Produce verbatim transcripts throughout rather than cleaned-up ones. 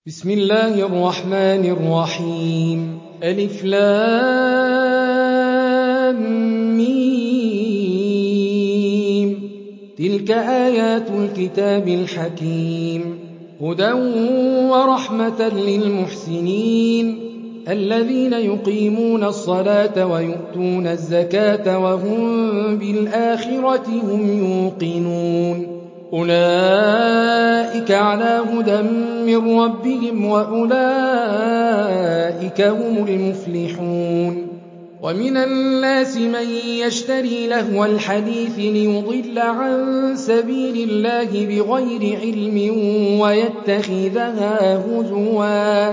بسم الله الرحمن الرحيم ألف لام ميم تلك آيات الكتاب الحكيم هدى ورحمة للمحسنين الذين يقيمون الصلاة ويؤتون الزكاة وهم بالآخرة هم يوقنون أولئك على هدى من ربهم وأولئك هم المفلحون ومن الناس من يشتري لهو الحديث ليضل عن سبيل الله بغير علم ويتخذها هزوا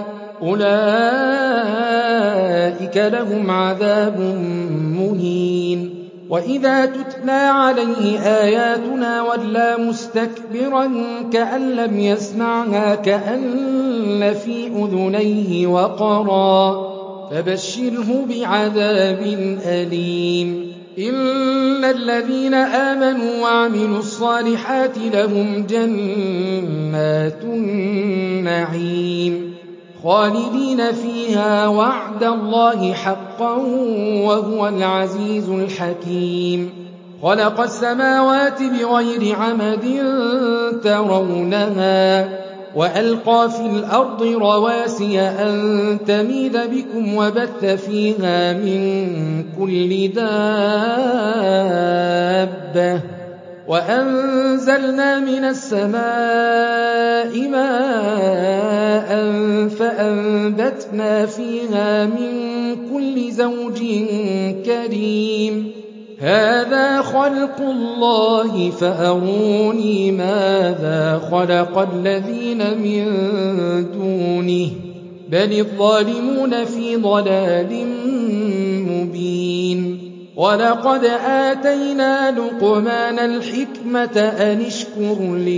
أولئك لهم عذاب مهين وإذا تتلى عليه آياتنا ولى مستكبرا كأن لم يسمعها كأن في أذنيه وقرا فبشره بعذاب أليم إن الذين آمنوا وعملوا الصالحات لهم جنات النعيم خالدين فيها وعد الله حقا وهو العزيز الحكيم خلق السماوات بغير عمد ترونها وألقى في الأرض رواسي أن تميد بكم وبث فيها من كل دابة وأنزلنا من السماء ماء فأنبتنا فيها من كل زوج كريم هذا خلق الله فأروني ماذا خلق الذين من دونه بل الظالمون في ضلال مبين ولقد آتينا لقمان الحكمة أن اشكر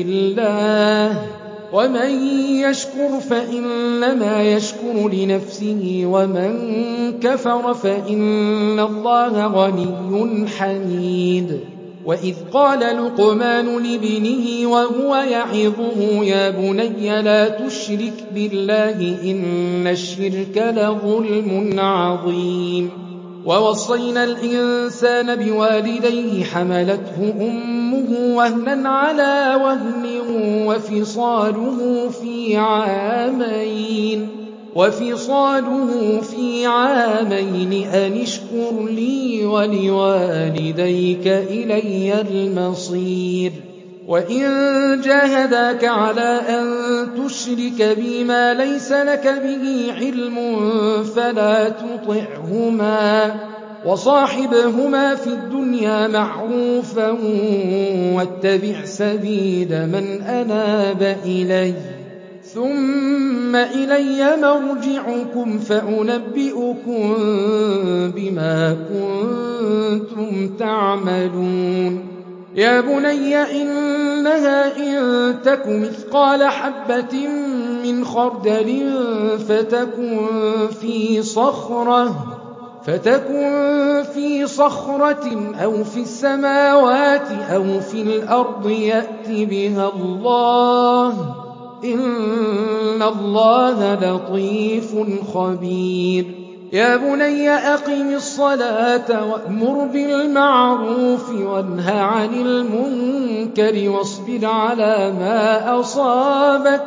لله ومن يشكر فإنما يشكر لنفسه ومن كفر فإن الله غني حميد وإذ قال لقمان لابنه وهو يعظه يا بني لا تشرك بالله إن الشرك لظلم عظيم ووصينا الإنسان بوالديه حملته أمه وهنا على وهن وفصاله في عامين وفصاله في عامين أن اشكر لي ولوالديك إلي المصير وإن جاهداك على أن تشرك بما ليس لك به علم فلا تطعهما وصاحبهما في الدنيا معروفا واتبع سبيل من أناب إلي ثم إلي مرجعكم فأنبئكم بما كنتم تعملون يا بني إنها إن تك مثقال حبة من خردل فتكن في صخرة فتكن في صخرة أو في السماوات أو في الأرض يأت بها الله إن الله لطيف خبير يا بني أقم الصلاة وأمر بالمعروف وانه عن المنكر واصبر على ما أصابك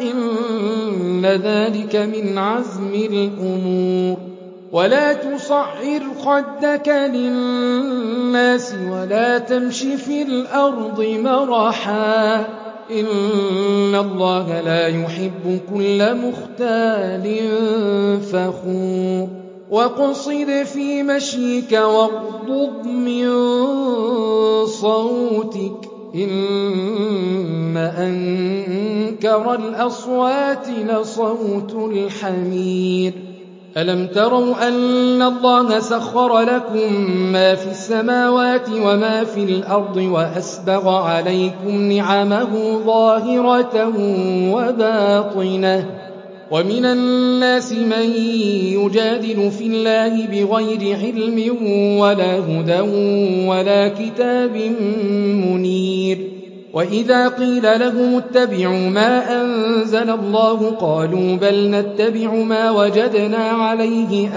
إن ذلك من عزم الأمور ولا تصعر خدك للناس ولا تمش في الأرض مرحا إن الله لا يحب كل مختال فخور واقصد في مشيك واغضض من صوتك إن أنكر الأصوات لصوت الحمير ألم تروا أن الله سخر لكم ما في السماوات وما في الأرض وأسبغ عليكم نعمه ظاهرة وباطنة ومن الناس من يجادل في الله بغير علم ولا هدى ولا كتاب منير وإذا قيل لهم اتبعوا ما أنزل الله قالوا بل نتبع ما وجدنا عليه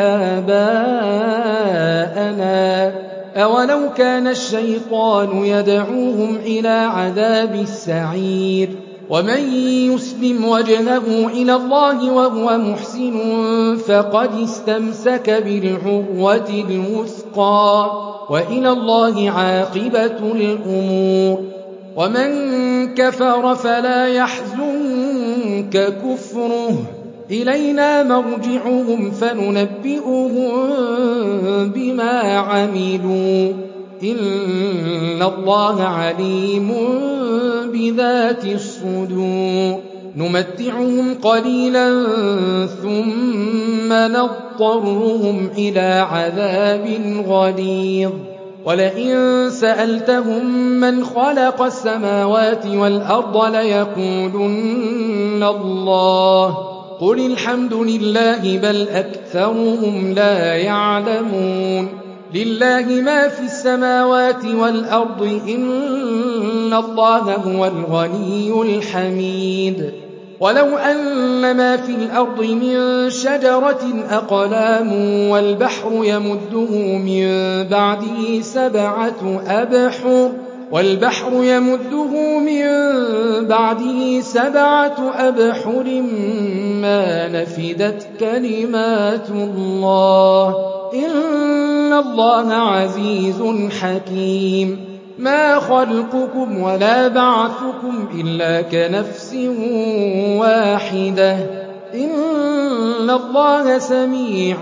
آباءنا أولو كان الشيطان يدعوهم إلى عذاب السعير ومن يسلم وجهه إلى الله وهو محسن فقد استمسك بالعروة الوثقى وإلى الله عاقبة الأمور ومن كفر فلا يحزنك كفره إلينا مرجعهم فننبئهم بما عملوا إن الله عليم بذات الصدور نمتعهم قليلا ثم نضطرهم إلى عذاب غليظ ولئن سألتهم من خلق السماوات والأرض ليقولن الله قل الحمد لله بل أكثرهم لا يعلمون لله ما في السماوات والأرض إن الله هو الغني الحميد ولو أن ما في الأرض من شجرة أقلام والبحر يمده من بعده سبعة أبحر والبحر يمده من بعده سبعة أبحر ما نفدت كلمات الله إن الله عزيز حكيم ما خلقكم ولا بعثكم إلا كنفس واحدة إن الله سميع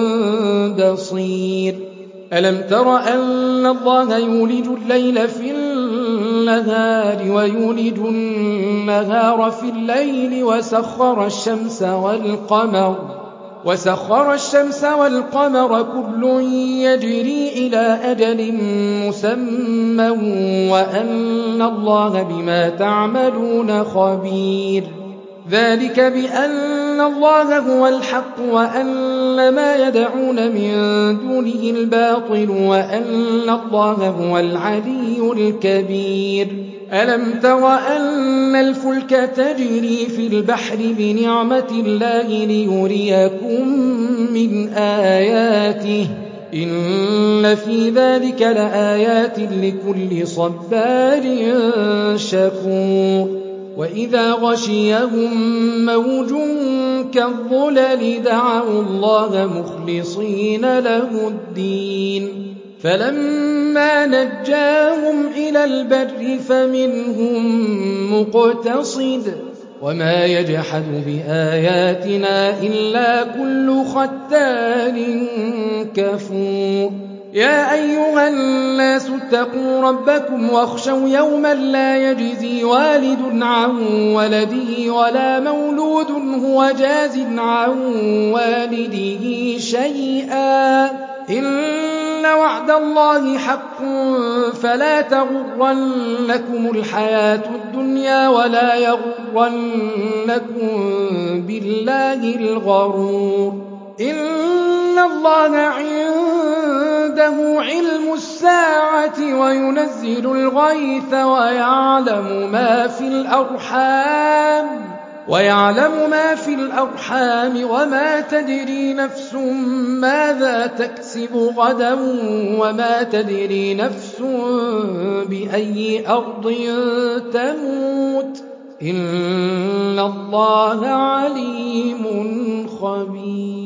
بصير ألم تر أن الله يولج الليل في النهار ويولج النهار في الليل وسخر الشمس والقمر وسخر الشمس والقمر كل يجري إلى أجل مسمى وأن الله بما تعملون خبير ذلك بأن الله هو الحق وأن ما يدعون من دونه الباطل وأن الله هو العلي الكبير ألم تر أن الفلك تجري في البحر بنعمة الله ليريكم من آياته إن في ذلك لآيات لكل صبار شكور وإذا غشيهم موج كالظلل دعوا الله مخلصين له الدين فلما نجاهم إلى البر فمنهم مقتصد وما يجحد بآياتنا إلا كل ختان كفور يا أيها الناس اتقوا ربكم واخشوا يوما لا يجزي والد عن ولده ولا مولود هو جاز عن والده شيئا إن وعد الله حق فلا تغرنكم الحياة الدنيا ولا يغرنكم بالله الغرور إن الله عنده علم الساعة وينزل الغيث ويعلم ما في الأرحام ويعلم ما في الأرحام وما تدري نفس ماذا تكسب غدا وما تدري نفس بأي أرض تموت إن الله عليم خبير